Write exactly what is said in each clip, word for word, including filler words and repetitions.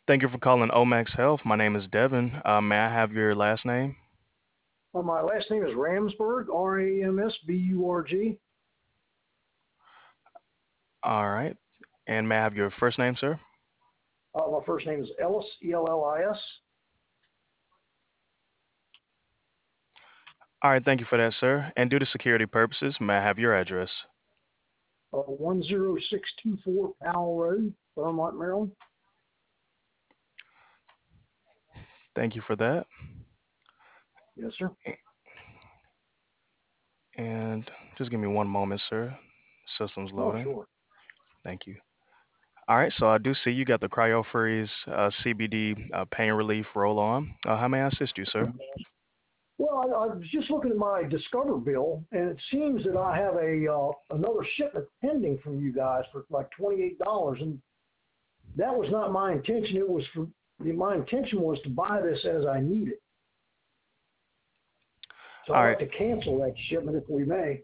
Thank you for calling Omax Health. My name is Devin. Uh, may I have your last name? Well, my last name is Ramsburg, R A M S B U R G. All right. And may I have your first name, sir? Uh, my first name is Ellis, E L L I S. All right. Thank you for that, sir. And due to security purposes, may I have your address? Uh, one zero six two four Powell Road, Beaumont, Maryland. Thank you for that. Yes, sir. And just give me one moment, sir. System's Oh, loading. sure. Thank you. All right. So I do see you got the CryoFreeze uh, C B D uh, pain relief roll on. Uh, how may I assist you, sir? Well, I, I was just looking at my Discover bill, and it seems that I have a uh, another shipment pending from you guys for like twenty-eight dollars, and that was not my intention. It was for my intention was to buy this as I need it. So All I'd like right. to cancel that shipment if we may.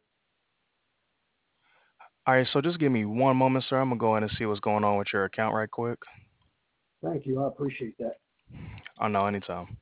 All right. So just give me one moment, sir. I'm going to go in and see what's going on with your account right quick. Thank you. I appreciate that. Oh, no, anytime.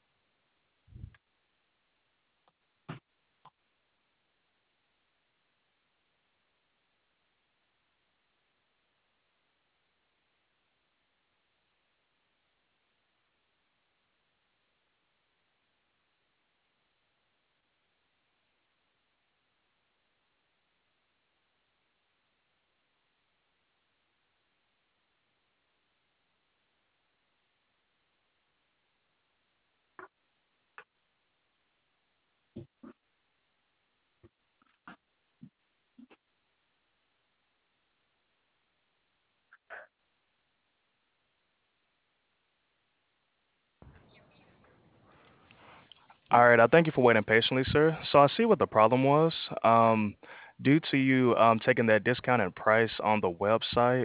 All right, I thank you for waiting patiently, sir. So I see what the problem was. Um, due to you um, taking that discounted price on the website,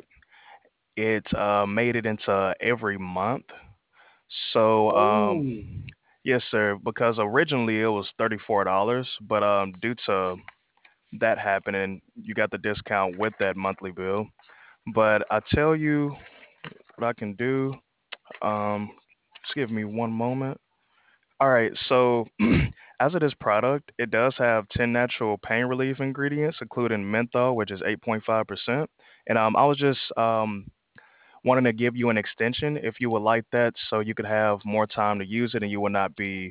it uh, made it into every month. So um, Oh, yes, sir, because originally it was thirty-four dollars but um, due to that happening, you got the discount with that monthly bill. But I tell you what I can do. Um, just give me one moment. All right, so as it is product, it does have ten natural pain relief ingredients, including menthol, which is eight point five percent. And um, I was just um, wanting to give you an extension if you would like that, so you could have more time to use it and you will not be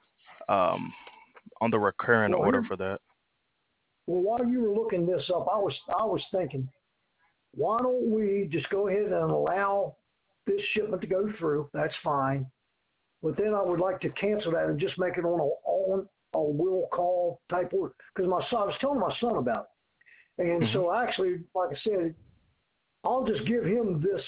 um, on the recurring well, order here, for that. well, while you were looking this up, I was, I was thinking, why don't we just go ahead and allow this shipment to go through? That's fine. But then I would like to cancel that and just make it on a, on a will call type order. Because my son, I was telling my son about it. And Hmm. so actually, like I said, I'll just give him this,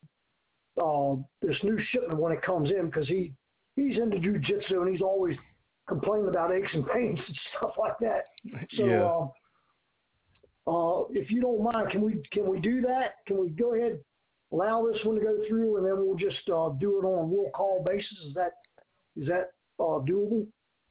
uh, this new shipment when it comes in because he, he's into jujitsu and he's always complaining about aches and pains and stuff like that. So, Yeah. uh, Uh, if you don't mind, can we can we do that? Can we go ahead, allow this one to go through, and then we'll just uh, do it on a will call basis? Is that is that uh, doable?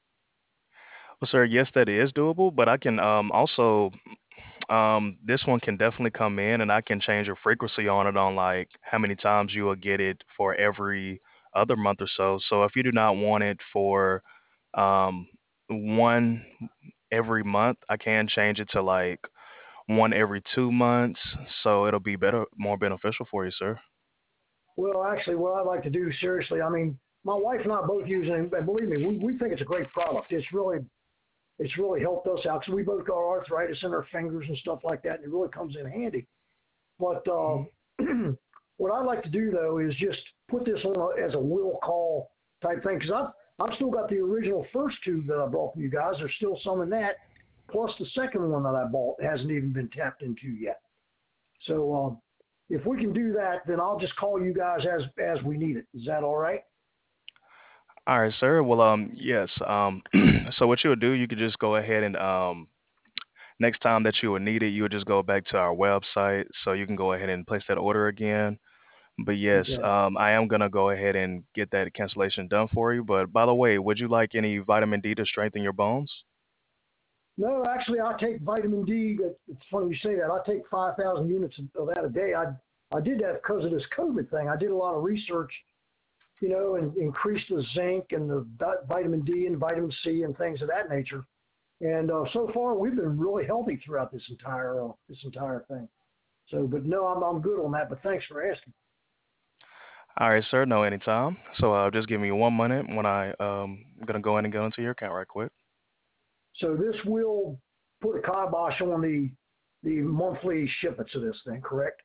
Well, sir, yes, that is doable, but I can um, also um, this one can definitely come in, and I can change your frequency on it on like how many times you will get it for every other month or so. So if you do not want it for um, one every month, I can change it to like one every two months. So it'll be better, more beneficial for you, sir. Well, actually, what I'd like to do, seriously, I mean, my wife and I both use it, and believe me, we, we think it's a great product. It's really it's really helped us out because we both got arthritis in our fingers and stuff like that, and it really comes in handy. But uh, what I'd like to do though is just put this on a, as a will call type thing because I've I've still got the original first tube that I bought from you guys. There's still some in that, plus the second one that I bought hasn't even been tapped into yet. So um, if we can do that, then I'll just call you guys as as we need it. Is that all right? All right, sir. Well, um, yes. Um, so what you would do, you could just go ahead and um, next time that you would need it, you would just go back to our website, so you can go ahead and place that order again. But yes, Okay. um, I am gonna go ahead and get that cancellation done for you. But by the way, would you like any vitamin D to strengthen your bones? No, actually, I take vitamin D. It's funny you say that. I take five thousand units of that a day. I I did that because of this COVID thing. I did a lot of research, you know, and increased the zinc and the vitamin D and vitamin C and things of that nature. And uh, so far, we've been really healthy throughout this entire uh, this entire thing. So, but no, I'm I'm good on that. But thanks for asking. All right, sir. No, anytime. So uh, just give me one minute when I um gonna go in and go into your account right quick. So this will put a kibosh on the the monthly shipments of this thing, correct?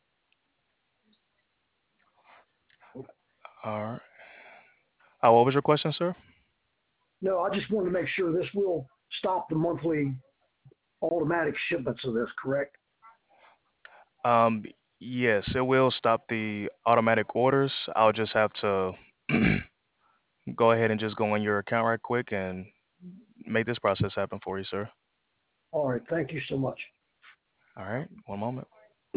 All right. Uh, what was your question, sir? No, I just wanted to make sure this will stop the monthly automatic shipments of this, correct? Um, yes, it will stop the automatic orders. I'll just have to go ahead and just go in your account right quick and make this process happen for you, sir. All right, thank you so much. All right, one moment.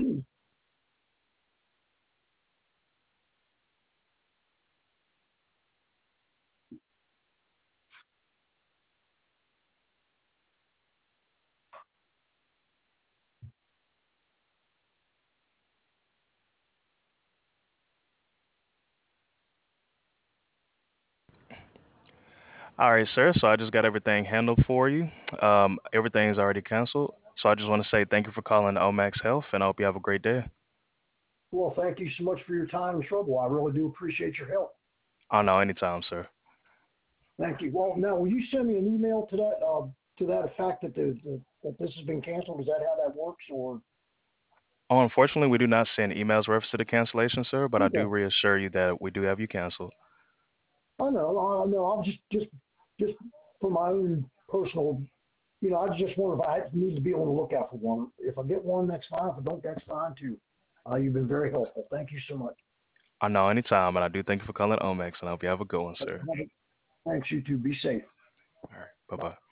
All right, sir. So I just got everything handled for you. Um, everything's already canceled. So I just want to say thank you for calling Omax Health, and I hope you have a great day. Well, thank you so much for your time and trouble. I really do appreciate your help. Oh no, anytime, sir. Thank you. Well, now will you send me an email to that uh, to that effect that the, the that this has been canceled? Is that how that works? Or Oh, unfortunately, we do not send emails reference to the cancellation, sir, but I do okay, reassure you that we do have you canceled. I know, I know. I'm just just just for my own personal, you know, I just wonder if I need to be on the lookout for one. If I get one, that's fine. If I don't, that's fine too. Uh, you've been very helpful. Thank you so much. I know anytime, and I do thank you for calling Omax, and I hope you have a good one, sir. Thanks, you too. Be safe. All right, bye Bye. bye.